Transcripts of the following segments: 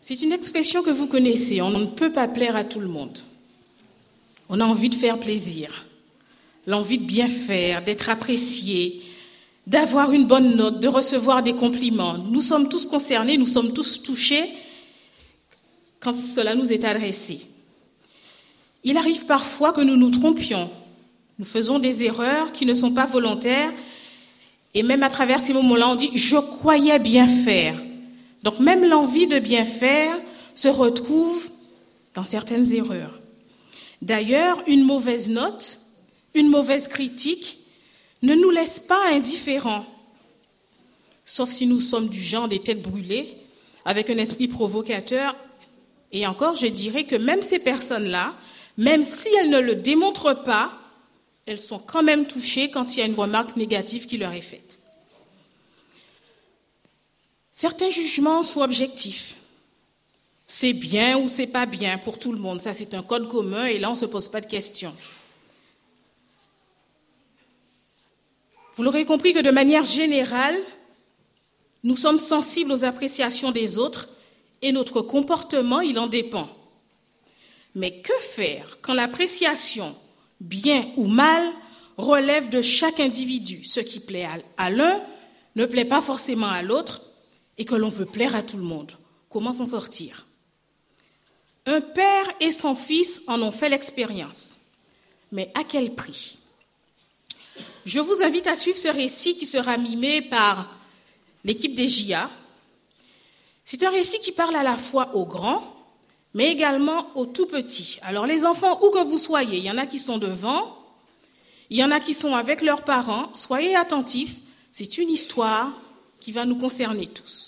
C'est une expression que vous connaissez. On ne peut pas plaire à tout le monde. On a envie de faire plaisir, l'envie de bien faire, d'être apprécié, d'avoir une bonne note, de recevoir des compliments. Nous sommes tous concernés, nous sommes tous touchés quand cela nous est adressé. Il arrive parfois que nous nous trompions. Nous faisons des erreurs qui ne sont pas volontaires. Et même à travers ces moments-là, on dit « je croyais bien faire ». Donc même l'envie de bien faire se retrouve dans certaines erreurs. D'ailleurs, une mauvaise note, une mauvaise critique ne nous laisse pas indifférents. Sauf si nous sommes du genre des têtes brûlées, avec un esprit provocateur. Et encore, je dirais que même ces personnes-là, même si elles ne le démontrent pas, elles sont quand même touchées quand il y a une remarque négative qui leur est faite. Certains jugements sont objectifs. C'est bien ou c'est pas bien pour tout le monde. Ça, c'est un code commun et là, on ne se pose pas de questions. Vous l'aurez compris que de manière générale, nous sommes sensibles aux appréciations des autres et notre comportement, il en dépend. Mais que faire quand l'appréciation, bien ou mal, relève de chaque individu? Ce qui plaît à l'un ne plaît pas forcément à l'autre et que l'on veut plaire à tout le monde. Comment s'en sortir? Un père et son fils en ont fait l'expérience. Mais à quel prix? Je vous invite à suivre ce récit qui sera mimé par l'équipe des JA. C'est un récit qui parle à la fois aux grands, mais également aux tout petits. Alors les enfants, où que vous soyez, il y en a qui sont devant, il y en a qui sont avec leurs parents, soyez attentifs, c'est une histoire qui va nous concerner tous.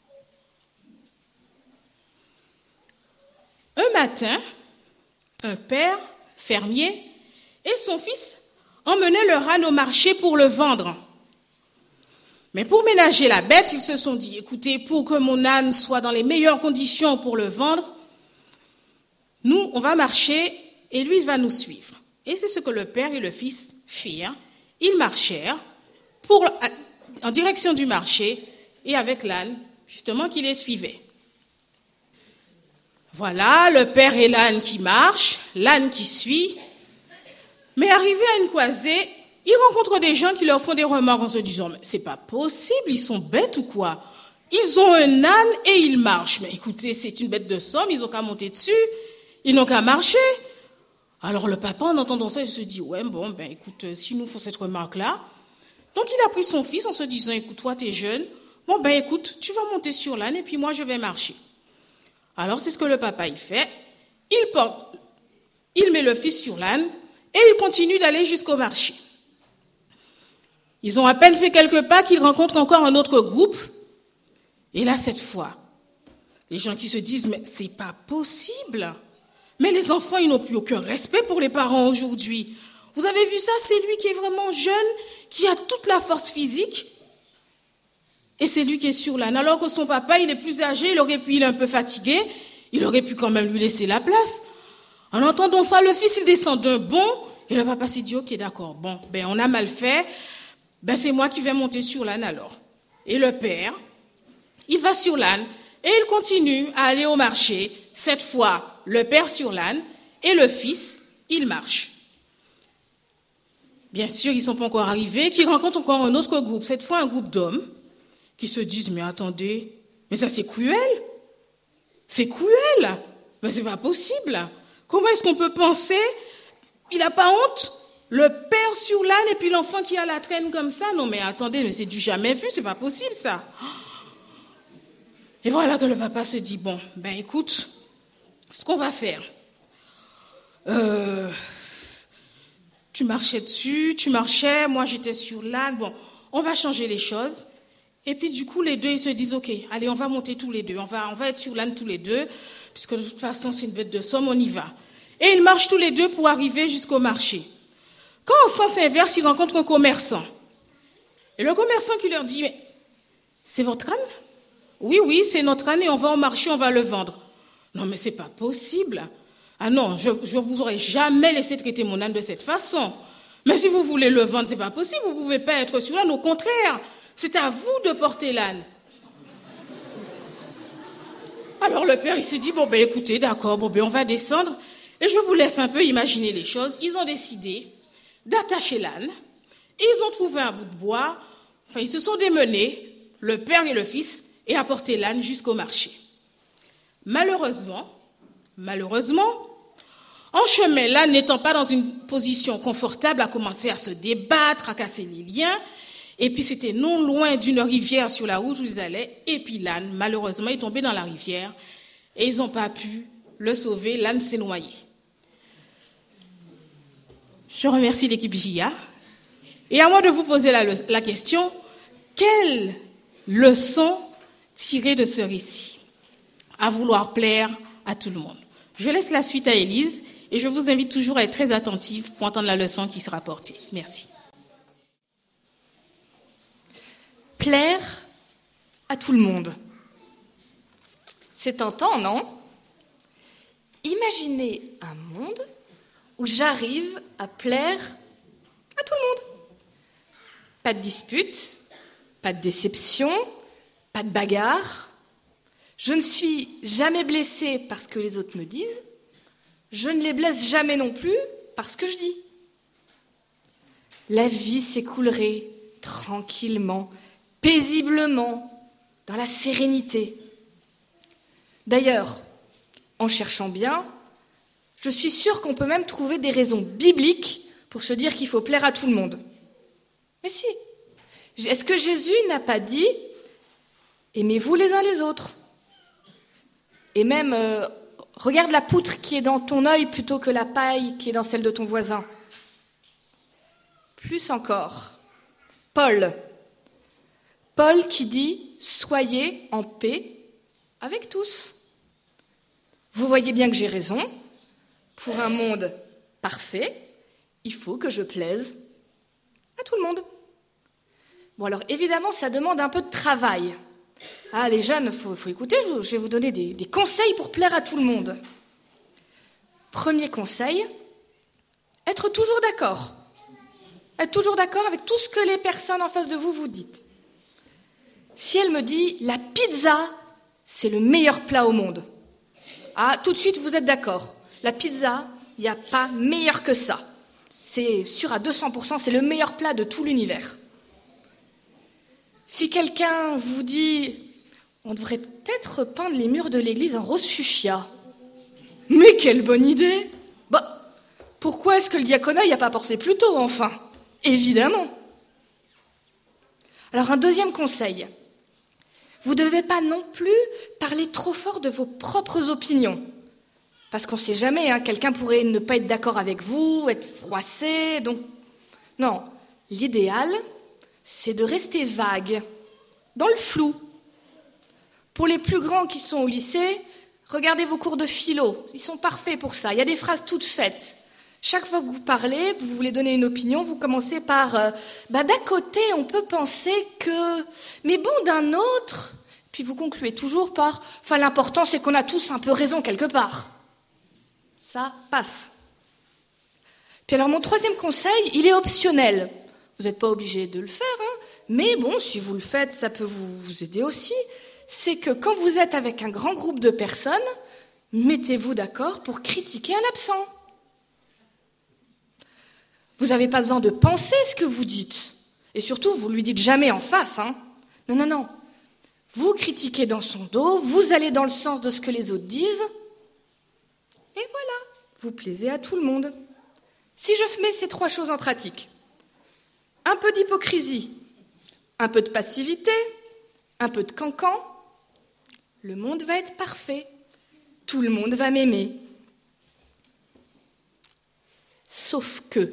Un matin, un père, fermier, et son fils emmenaient leur âne au marché pour le vendre. Mais pour ménager la bête, ils se sont dit, écoutez, pour que mon âne soit dans les meilleures conditions pour le vendre, nous, on va marcher et lui, il va nous suivre. Et c'est ce que le père et le fils firent. Ils marchèrent en direction du marché et avec l'âne, justement, qui les suivait. Voilà, le père et l'âne qui marchent, l'âne qui suit. Mais arrivé à une croisée, ils rencontrent des gens qui leur font des remarques en se disant « mais c'est pas possible, ils sont bêtes ou quoi? Ils ont un âne et ils marchent. Mais écoutez, c'est une bête de somme, ils n'ont qu'à monter dessus, ils n'ont qu'à marcher. » Alors le papa, en entendant ça, il se dit « ouais, bon, ben écoute, s'ils nous font cette remarque-là. » Donc il a pris son fils en se disant « écoute, toi, t'es jeune, bon, ben écoute, tu vas monter sur l'âne et puis moi, je vais marcher. » Alors c'est ce que le papa, il fait. Il met le fils sur l'âne et il continue d'aller jusqu'au marché. Ils ont à peine fait quelques pas qu'ils rencontrent encore un autre groupe. Et là, cette fois, les gens qui se disent « mais c'est pas possible. Mais les enfants, ils n'ont plus aucun respect pour les parents aujourd'hui. Vous avez vu ça? C'est lui qui est vraiment jeune, qui a toute la force physique. Et c'est lui qui est sur l'âne. Alors que son papa, il est plus âgé, il est un peu fatigué. Il aurait pu quand même lui laisser la place. En entendant ça, le fils, il descend d'un bond. Et le papa s'est dit « ok, d'accord, bon, ben on a mal fait. Ben c'est moi qui vais monter sur l'âne alors. » Et le père, il va sur l'âne et il continue à aller au marché. Cette fois, le père sur l'âne et le fils, il marche. Bien sûr, ils ne sont pas encore arrivés, qu'ils rencontrent encore un autre groupe, cette fois un groupe d'hommes, qui se disent « mais attendez, mais ça c'est cruel. C'est cruel. Mais c'est pas possible. Comment est-ce qu'on peut penser, il n'a pas honte? Le père sur l'âne et puis l'enfant qui a la traîne comme ça? Non mais attendez, mais c'est du jamais vu, c'est pas possible ça. » Et voilà que le papa se dit « bon, ben écoute, ce qu'on va faire, tu marchais dessus, tu marchais, moi j'étais sur l'âne, bon, on va changer les choses. » Et puis du coup, les deux, ils se disent « ok, allez, on va monter tous les deux, on va être sur l'âne tous les deux, puisque de toute façon c'est une bête de somme, on y va. » Et ils marchent tous les deux pour arriver jusqu'au marché. Quand en sens inverse, ils rencontrent un commerçant. Et le commerçant qui leur dit « mais c'est votre âne? » « Oui, c'est notre âne et on va au marché, on va le vendre. » « Non, mais c'est pas possible. Ah non, je vous aurais jamais laissé traiter mon âne de cette façon. Mais si vous voulez le vendre, c'est pas possible, vous pouvez pas être sur l'âne, au contraire, c'est à vous de porter l'âne. » Alors le père, il se dit, écoutez, d'accord, on va descendre. Et je vous laisse un peu imaginer les choses. Ils ont décidé d'attacher l'âne. Ils ont trouvé un bout de bois. Enfin, ils se sont démenés, le père et le fils, et apporté l'âne jusqu'au marché. Malheureusement, en chemin, l'âne n'étant pas dans une position confortable, a commencé à se débattre, à casser les liens. Et puis c'était non loin d'une rivière sur la route où ils allaient. Et puis l'âne, malheureusement, est tombé dans la rivière. Et ils n'ont pas pu le sauver. L'âne s'est noyé. Je remercie l'équipe JIA. Et à moi de vous poser la question, quelle leçon tirer de ce récit à vouloir plaire à tout le monde? Je laisse la suite à Élise et je vous invite toujours à être très attentive pour entendre la leçon qui sera portée. Merci. Plaire à tout le monde. C'est tentant, non? Imaginez un monde où j'arrive à plaire à tout le monde. Pas de dispute, pas de déception, pas de bagarre. Je ne suis jamais blessée parce que les autres me disent. Je ne les blesse jamais non plus parce que je dis. La vie s'écoulerait tranquillement, paisiblement, dans la sérénité. D'ailleurs, en cherchant bien, je suis sûre qu'on peut même trouver des raisons bibliques pour se dire qu'il faut plaire à tout le monde. Mais si, est-ce que Jésus n'a pas dit « Aimez-vous les uns les autres » Et même « Regarde la poutre qui est dans ton œil plutôt que la paille qui est dans celle de ton voisin ». Plus encore, Paul qui dit « Soyez en paix avec tous ». Vous voyez bien que j'ai raison. Pour un monde parfait, il faut que je plaise à tout le monde. Bon, alors évidemment, ça demande un peu de travail. Ah, les jeunes, faut écouter, je vais vous donner des conseils pour plaire à tout le monde. Premier conseil, être toujours d'accord. Être toujours d'accord avec tout ce que les personnes en face de vous vous dites. Si elle me dit « la pizza, c'est le meilleur plat au monde », ah, tout de suite, vous êtes d'accord. La pizza, il n'y a pas meilleur que ça. C'est sûr à 200%, c'est le meilleur plat de tout l'univers. Si quelqu'un vous dit « on devrait peut-être peindre les murs de l'église en rose fuchsia », mais quelle bonne idée! Pourquoi est-ce que le diaconat n'y a pas pensé plus tôt, enfin? Évidemment. Alors un deuxième conseil, vous ne devez pas non plus parler trop fort de vos propres opinions. Parce qu'on ne sait jamais, quelqu'un pourrait ne pas être d'accord avec vous, être froissé, donc... Non, l'idéal, c'est de rester vague, dans le flou. Pour les plus grands qui sont au lycée, regardez vos cours de philo, ils sont parfaits pour ça, il y a des phrases toutes faites. Chaque fois que vous parlez, vous voulez donner une opinion, vous commencez par d'un côté, on peut penser que... Mais bon, d'un autre... Puis vous concluez toujours par l'important, c'est qu'on a tous un peu raison quelque part. Ça passe. Puis alors, mon troisième conseil, il est optionnel. Vous n'êtes pas obligé de le faire, mais bon, si vous le faites, ça peut vous aider aussi. C'est que quand vous êtes avec un grand groupe de personnes, mettez-vous d'accord pour critiquer un absent. Vous n'avez pas besoin de penser ce que vous dites. Et surtout, vous ne lui dites jamais en face. Non. Vous critiquez dans son dos, vous allez dans le sens de ce que les autres disent. Et voilà, vous plaisez à tout le monde. Si je mets ces trois choses en pratique, un peu d'hypocrisie, un peu de passivité, un peu de cancan, le monde va être parfait. Tout le monde va m'aimer. Sauf que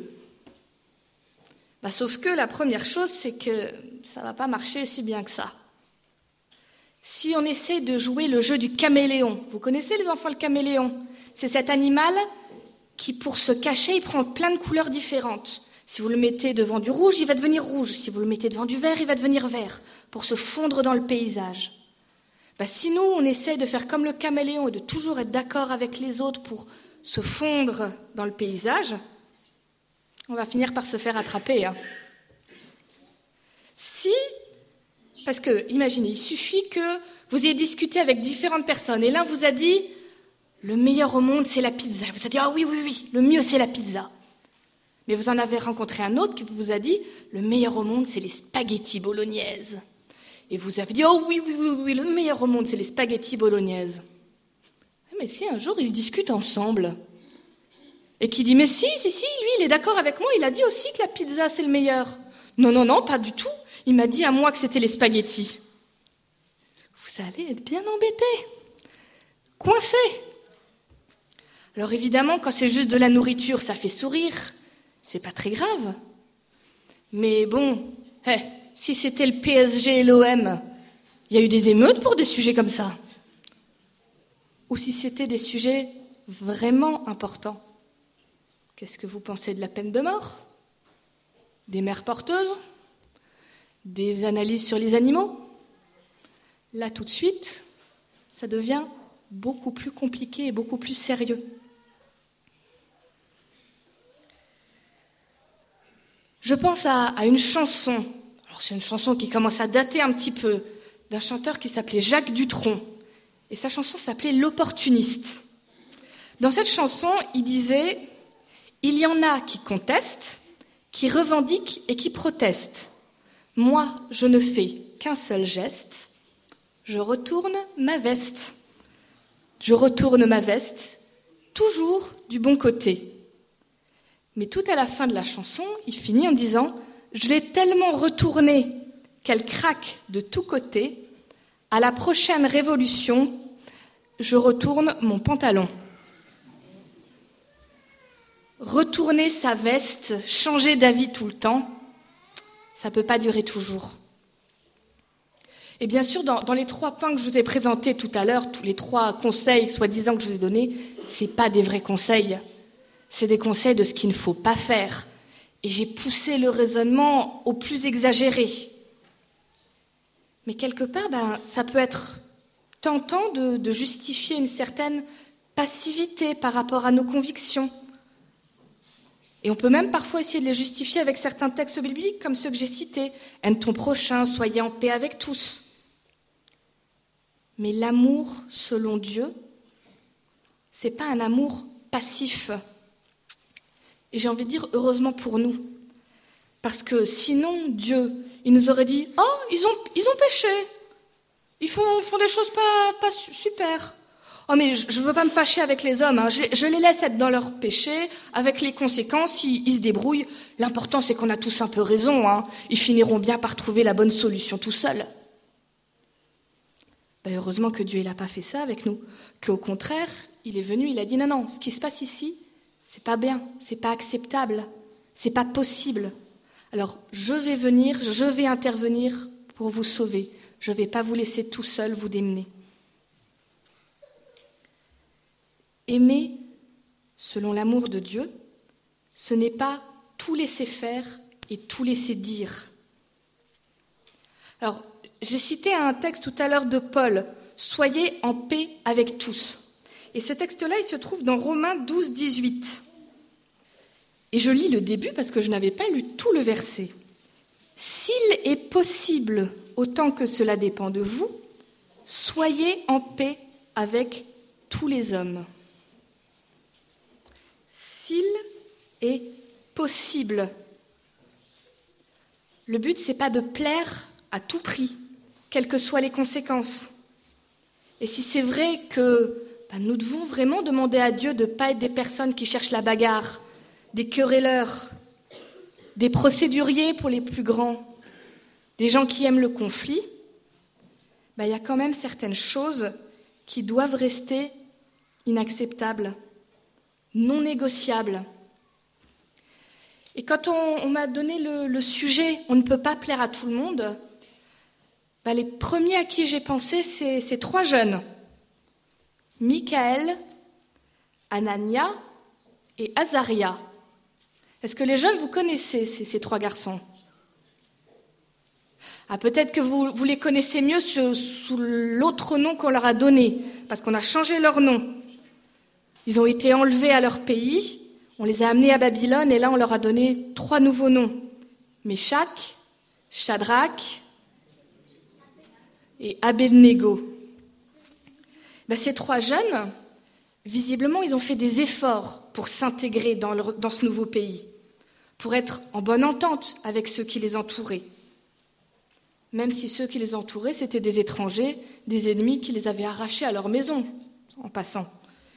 la première chose, c'est que ça ne va pas marcher si bien que ça. Si on essaie de jouer le jeu du caméléon, vous connaissez les enfants le caméléon? C'est cet animal qui, pour se cacher, il prend plein de couleurs différentes. Si vous le mettez devant du rouge, il va devenir rouge. Si vous le mettez devant du vert, il va devenir vert, pour se fondre dans le paysage. Si nous, on essaie de faire comme le caméléon et de toujours être d'accord avec les autres pour se fondre dans le paysage, on va finir par se faire attraper. Parce que, imaginez, il suffit que Vous avez discuté avec différentes personnes et l'un vous a dit « le meilleur au monde, c'est la pizza ». Vous avez dit « ah oui, le mieux, c'est la pizza ». Mais vous en avez rencontré un autre qui vous a dit « le meilleur au monde, c'est les spaghettis bolognaises ». Et vous avez dit « oh oui, le meilleur au monde, c'est les spaghettis bolognaises ». Mais si un jour ils discutent ensemble et qu'il dit « mais si, lui, il est d'accord avec moi, il a dit aussi que la pizza, c'est le meilleur ». Non, pas du tout. Il m'a dit à moi que c'était les spaghettis. Vous allez être bien embêté, coincé. Alors évidemment, quand c'est juste de la nourriture, ça fait sourire. C'est pas très grave. Mais bon, si c'était le PSG et l'OM, il y a eu des émeutes pour des sujets comme ça. Ou si c'était des sujets vraiment importants. Qu'est-ce que vous pensez de la peine de mort ? Des mères porteuses ? Des analyses sur les animaux ? Là, tout de suite, ça devient beaucoup plus compliqué et beaucoup plus sérieux. Je pense à une chanson. Alors, c'est une chanson qui commence à dater un petit peu, d'un chanteur qui s'appelait Jacques Dutronc. Et sa chanson s'appelait « L'opportuniste ». Dans cette chanson, il disait « Il y en a qui contestent, qui revendiquent et qui protestent. Moi, je ne fais qu'un seul geste. Je retourne ma veste. Je retourne ma veste, toujours du bon côté. » Mais tout à la fin de la chanson, il finit en disant « Je l'ai tellement retournée qu'elle craque de tous côtés. À la prochaine révolution, je retourne mon pantalon. » Retourner sa veste, changer d'avis tout le temps, ça ne peut pas durer toujours. Et bien sûr, dans les 3 points que je vous ai présentés tout à l'heure, tous les 3 conseils soi-disant que je vous ai donnés, ce n'est pas des vrais conseils. C'est des conseils de ce qu'il ne faut pas faire. Et j'ai poussé le raisonnement au plus exagéré. Mais quelque part, ça peut être tentant de justifier une certaine passivité par rapport à nos convictions. Et on peut même parfois essayer de les justifier avec certains textes bibliques, comme ceux que j'ai cités. « Aime ton prochain, soyez en paix avec tous ». Mais l'amour selon Dieu, ce n'est pas un amour passif. Et j'ai envie de dire heureusement pour nous. Parce que sinon, Dieu, il nous aurait dit « oh, ils ont péché. Ils font des choses pas super. Oh, mais je ne veux pas me fâcher avec les hommes. Hein. Je les laisse être dans leur péché. Avec les conséquences, ils se débrouillent. L'important, c'est qu'on a tous un peu raison. Hein. Ils finiront bien par trouver la bonne solution tout seuls. » Heureusement que Dieu n'a pas fait ça avec nous. Qu'au contraire, il est venu, il a dit « non, ce qui se passe ici, c'est pas bien, c'est pas acceptable, c'est pas possible. Alors, je vais venir, je vais intervenir pour vous sauver. Je ne vais pas vous laisser tout seul vous démener. » Aimer, selon l'amour de Dieu, ce n'est pas tout laisser faire et tout laisser dire. Alors, j'ai cité un texte tout à l'heure de Paul, « Soyez en paix avec tous ». Et ce texte-là, il se trouve dans Romains 12, 18. Et je lis le début parce que je n'avais pas lu tout le verset. « S'il est possible, autant que cela dépend de vous, soyez en paix avec tous les hommes. » S'il est possible. Le but, ce n'est pas de plaire à tout prix, quelles que soient les conséquences. Et si c'est vrai que nous devons vraiment demander à Dieu de ne pas être des personnes qui cherchent la bagarre, des querelleurs, des procéduriers pour les plus grands, des gens qui aiment le conflit, il y a quand même certaines choses qui doivent rester inacceptables, non négociables. Et quand on m'a donné le sujet « on ne peut pas plaire à tout le monde », les premiers à qui j'ai pensé, c'est ces 3 jeunes, Michaël, Anania et Azaria. Est-ce que les jeunes, vous connaissez ces 3 garçons ? Peut-être que vous les connaissez mieux sous l'autre nom qu'on leur a donné, parce qu'on a changé leur nom. Ils ont été enlevés à leur pays, on les a amenés à Babylone, et là on leur a donné 3 nouveaux noms. Méshach, Shadrach et Abednego. Ces 3 jeunes, visiblement, ils ont fait des efforts pour s'intégrer dans ce nouveau pays, pour être en bonne entente avec ceux qui les entouraient. Même si ceux qui les entouraient, c'était des étrangers, des ennemis qui les avaient arrachés à leur maison, en passant.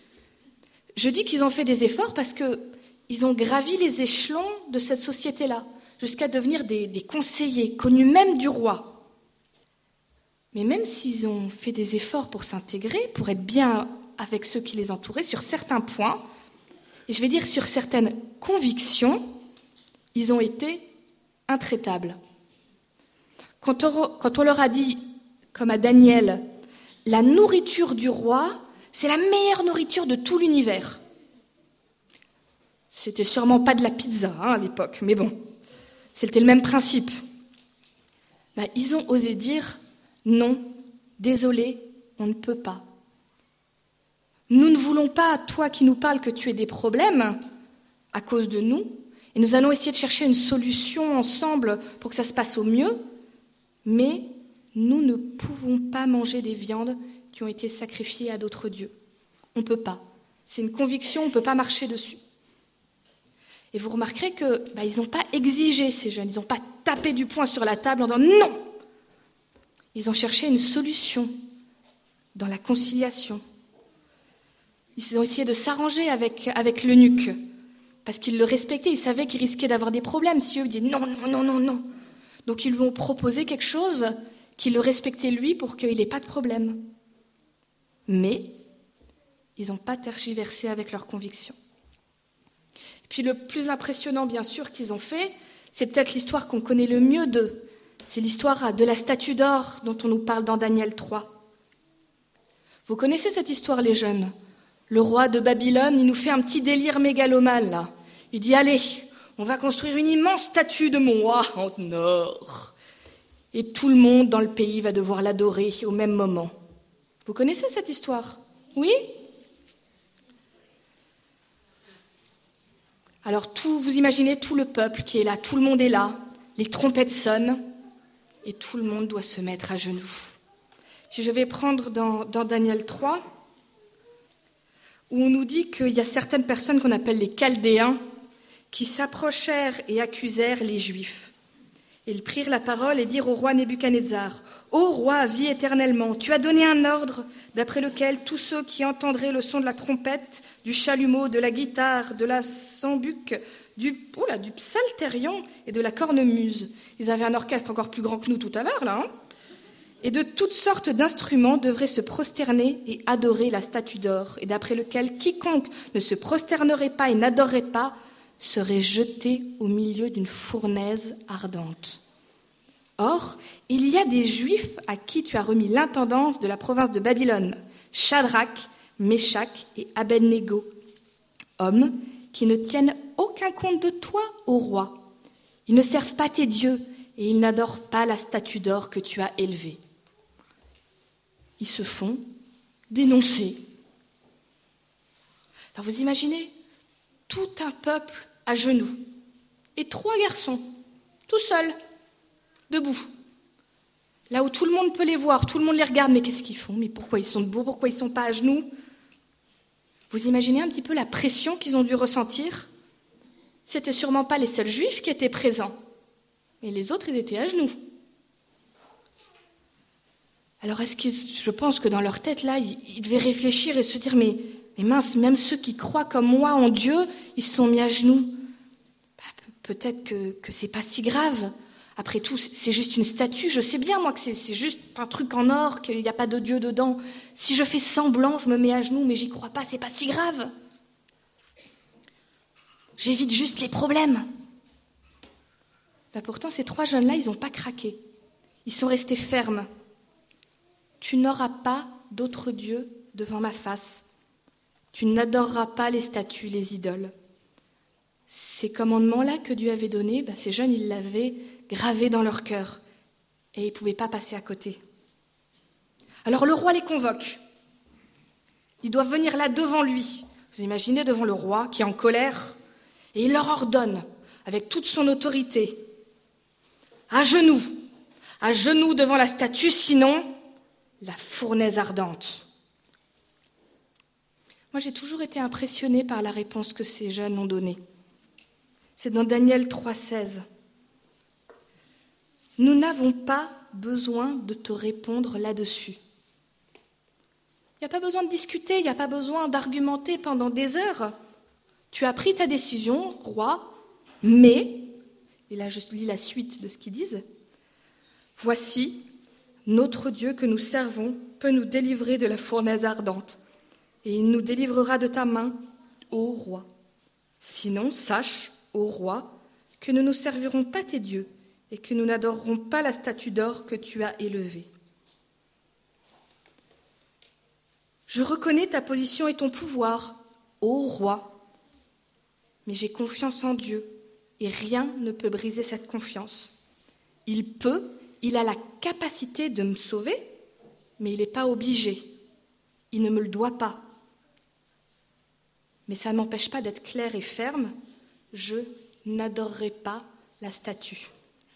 Je dis qu'ils ont fait des efforts parce qu'ils ont gravi les échelons de cette société-là, jusqu'à devenir des conseillers, connus même du roi. Mais même s'ils ont fait des efforts pour s'intégrer, pour être bien avec ceux qui les entouraient, sur certains points, et je vais dire sur certaines convictions, ils ont été intraitables. Quand on leur a dit, comme à Daniel, la nourriture du roi, c'est la meilleure nourriture de tout l'univers. C'était sûrement pas de la pizza à l'époque, mais bon, c'était le même principe. Ils ont osé dire non, désolé, on ne peut pas. Nous ne voulons pas, toi qui nous parles, que tu aies des problèmes à cause de nous, et nous allons essayer de chercher une solution ensemble pour que ça se passe au mieux, mais nous ne pouvons pas manger des viandes qui ont été sacrifiées à d'autres dieux. On ne peut pas. C'est une conviction, on ne peut pas marcher dessus. Et vous remarquerez qu'ils n'ont pas exigé, ces jeunes, ils n'ont pas tapé du poing sur la table en disant non. Ils ont cherché une solution dans la conciliation. Ils ont essayé de s'arranger avec l'eunuque, parce qu'ils le respectaient, ils savaient qu'il risquait d'avoir des problèmes si eux disaient non, non, non, non, non. Donc ils lui ont proposé quelque chose qui le respectait lui pour qu'il n'ait pas de problème. Mais ils n'ont pas tergiversé avec leurs convictions. Et puis le plus impressionnant, bien sûr, qu'ils ont fait, c'est peut-être l'histoire qu'on connaît le mieux d'eux. C'est l'histoire de la statue d'or dont on nous parle dans Daniel 3. Vous connaissez cette histoire, les jeunes ? Le roi de Babylone, il nous fait un petit délire mégalomane, là. Il dit, allez, on va construire une immense statue de mon roi en or. Et tout le monde dans le pays va devoir l'adorer au même moment. Vous connaissez cette histoire ? Oui ? Alors, vous imaginez tout le peuple qui est là, tout le monde est là, les trompettes sonnent, et tout le monde doit se mettre à genoux. Puis je vais prendre dans Daniel 3, où on nous dit qu'il y a certaines personnes qu'on appelle les Chaldéens, qui s'approchèrent et accusèrent les Juifs. Ils prirent la parole et dirent au roi Nebuchadnezzar, « Ô roi, vis éternellement, tu as donné un ordre d'après lequel tous ceux qui entendraient le son de la trompette, du chalumeau, de la guitare, de la sambuc, du psalterion et de la cornemuse. » Ils avaient un orchestre encore plus grand que nous tout à l'heure, là. Et de toutes sortes d'instruments devraient se prosterner et adorer la statue d'or, et d'après lequel quiconque ne se prosternerait pas et n'adorerait pas serait jeté au milieu d'une fournaise ardente. Or, il y a des Juifs à qui tu as remis l'intendance de la province de Babylone, Shadrach, Méshach et Abednego, hommes qui ne tiennent aucun compte de toi, ô roi. Ils ne servent pas tes dieux et ils n'adorent pas la statue d'or que tu as élevée. Ils se font dénoncer. Alors vous imaginez tout un peuple à genoux et 3 garçons, tout seuls, debout. Là où tout le monde peut les voir, tout le monde les regarde, mais qu'est-ce qu'ils font ? Mais pourquoi ils sont debout ? Pourquoi ils ne sont pas à genoux ? Vous imaginez un petit peu la pression qu'ils ont dû ressentir ? C'était sûrement pas les seuls juifs qui étaient présents, mais les autres, ils étaient à genoux. Alors je pense que dans leur tête, là, ils devaient réfléchir et se dire, mais mince, même ceux qui croient comme moi en Dieu, ils se sont mis à genoux. Peut-être que c'est pas si grave. Après tout, c'est juste une statue. Je sais bien, moi, que c'est juste un truc en or, qu'il n'y a pas de Dieu dedans. Si je fais semblant, je me mets à genoux, mais j'y crois pas, c'est pas si grave. J'évite juste les problèmes. Pourtant, ces 3 jeunes-là, ils n'ont pas craqué. Ils sont restés fermes. Tu n'auras pas d'autre Dieu devant ma face. Tu n'adoreras pas les statues, les idoles. Ces commandements-là que Dieu avait donnés, ces jeunes, ils l'avaient gravé dans leur cœur et ils ne pouvaient pas passer à côté. Alors le roi les convoque. Ils doivent venir là devant lui. Vous imaginez devant le roi qui est en colère et il leur ordonne avec toute son autorité à genoux devant la statue, sinon la fournaise ardente. Moi, j'ai toujours été impressionnée par la réponse que ces jeunes ont donnée. C'est dans Daniel 3,16. « Nous n'avons pas besoin de te répondre là-dessus. » Il n'y a pas besoin de discuter, il n'y a pas besoin d'argumenter pendant des heures. Tu as pris ta décision, roi, mais, et là je lis la suite de ce qu'ils disent, « Voici, notre Dieu que nous servons peut nous délivrer de la fournaise ardente, et il nous délivrera de ta main, ô roi. Sinon, sache, ô roi, que nous ne servirons pas tes dieux, et que nous n'adorerons pas la statue d'or que tu as élevée. Je reconnais ta position et ton pouvoir, ô roi, mais j'ai confiance en Dieu, et rien ne peut briser cette confiance. Il a la capacité de me sauver, mais il n'est pas obligé. Il ne me le doit pas. Mais ça ne m'empêche pas d'être clair et ferme. Je n'adorerai pas la statue.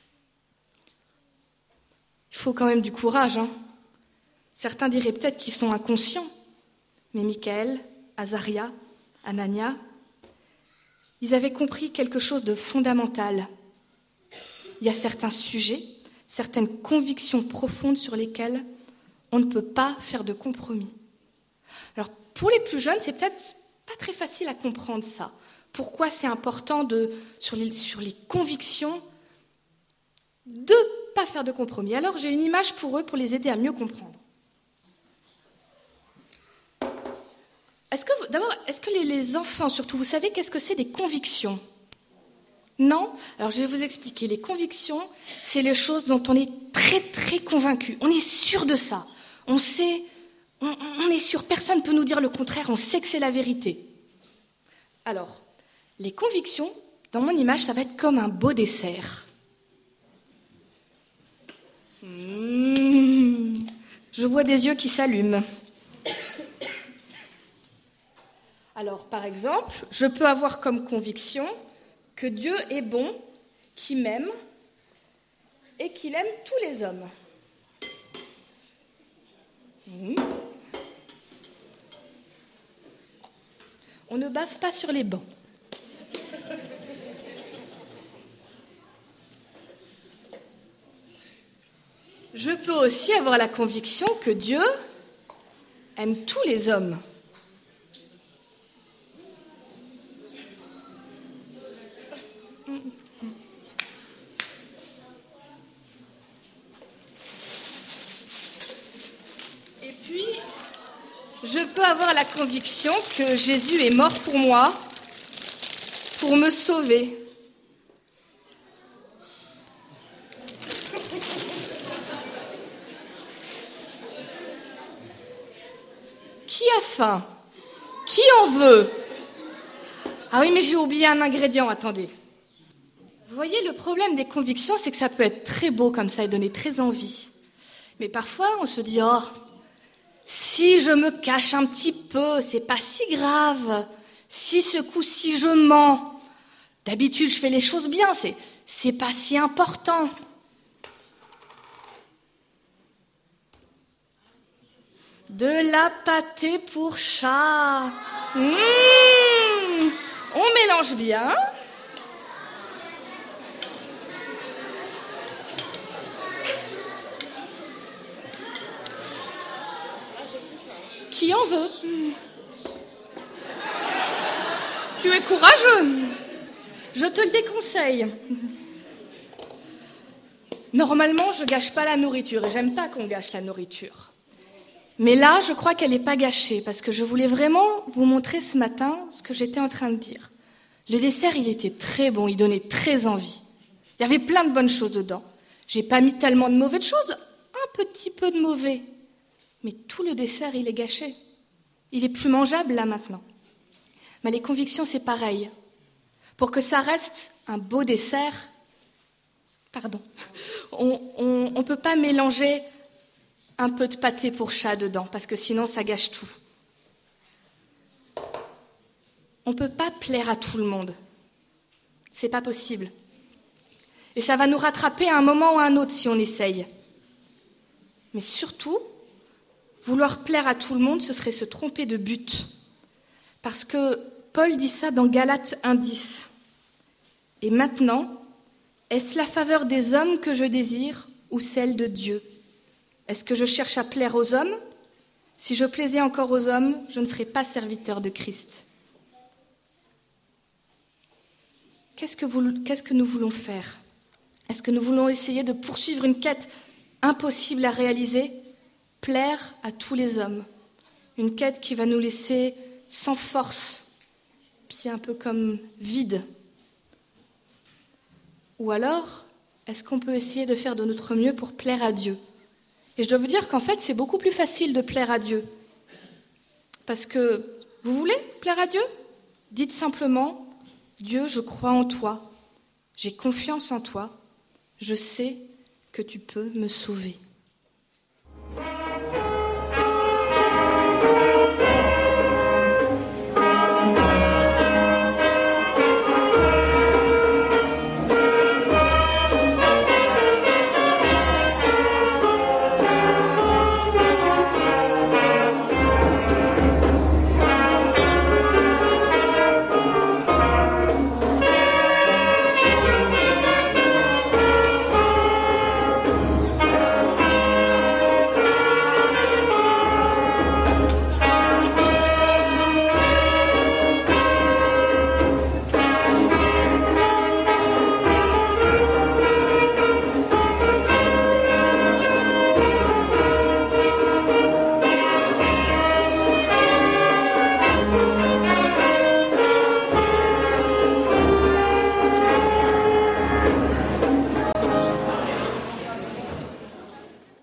Il faut quand même du courage, hein. Certains diraient peut-être qu'ils sont inconscients. Mais Michaël, Azaria, Anania, ils avaient compris quelque chose de fondamental. Il y a certains sujets, certaines convictions profondes sur lesquelles on ne peut pas faire de compromis. Alors, pour les plus jeunes, c'est peut-être pas très facile à comprendre ça. Pourquoi c'est important sur les convictions de ne pas faire de compromis. Alors, j'ai une image pour eux pour les aider à mieux comprendre. Est-ce que les enfants, surtout, vous savez qu'est-ce que c'est des convictions ? Non ? Alors, je vais vous expliquer. Les convictions, c'est les choses dont on est très, très convaincu. On est sûr de ça. On sait, on est sûr. Personne ne peut nous dire le contraire. On sait que c'est la vérité. Alors, les convictions, dans mon image, ça va être comme un beau dessert. Je vois des yeux qui s'allument. Alors, par exemple, je peux avoir comme conviction que Dieu est bon, qu'il m'aime et qu'il aime tous les hommes. On ne bave pas sur les bancs. Je peux aussi avoir la conviction que Dieu aime tous les hommes. Et puis, je peux avoir la conviction que Jésus est mort pour moi, pour me sauver. Qui a faim ? Qui en veut ? Ah oui, mais j'ai oublié un ingrédient, attendez. Vous voyez, le problème des convictions, c'est que ça peut être très beau comme ça et donner très envie. Mais parfois, on se dit, oh, si je me cache un petit peu, c'est pas si grave. Si ce coup-ci je mens, d'habitude je fais les choses bien, c'est pas si important. De la pâtée pour chat. On mélange bien. Qui en veut ? Tu es courageux. Je te le déconseille. Normalement, je gâche pas la nourriture et j'aime pas qu'on gâche la nourriture. Mais là, je crois qu'elle n'est pas gâchée parce que je voulais vraiment vous montrer ce matin ce que j'étais en train de dire. Le dessert, il était très bon, il donnait très envie. Il y avait plein de bonnes choses dedans. J'ai pas mis tellement de mauvaises choses, un petit peu de mauvais. Mais tout le dessert, il est gâché. Il est plus mangeable là maintenant. Mais les convictions, c'est pareil. Pour que ça reste un beau dessert, on ne peut pas mélanger un peu de pâté pour chat dedans, parce que sinon ça gâche tout. On ne peut pas plaire à tout le monde. C'est pas possible. Et ça va nous rattraper à un moment ou à un autre si on essaye. Mais surtout, vouloir plaire à tout le monde, ce serait se tromper de but. Parce que Paul dit ça dans Galates 1,10. « Et maintenant, est-ce la faveur des hommes que je désire ou celle de Dieu ? Est-ce que je cherche à plaire aux hommes ? Si je plaisais encore aux hommes, je ne serais pas serviteur de Christ. » Qu'est-ce que nous voulons faire ? Est-ce que nous voulons essayer de poursuivre une quête impossible à réaliser ? Plaire à tous les hommes. Une quête qui va nous laisser sans force, puis un peu comme vide. Ou alors, est-ce qu'on peut essayer de faire de notre mieux pour plaire à Dieu ? Et je dois vous dire qu'en fait, c'est beaucoup plus facile de plaire à Dieu. Parce que, vous voulez plaire à Dieu ? Dites simplement, Dieu, je crois en toi, j'ai confiance en toi, je sais que tu peux me sauver.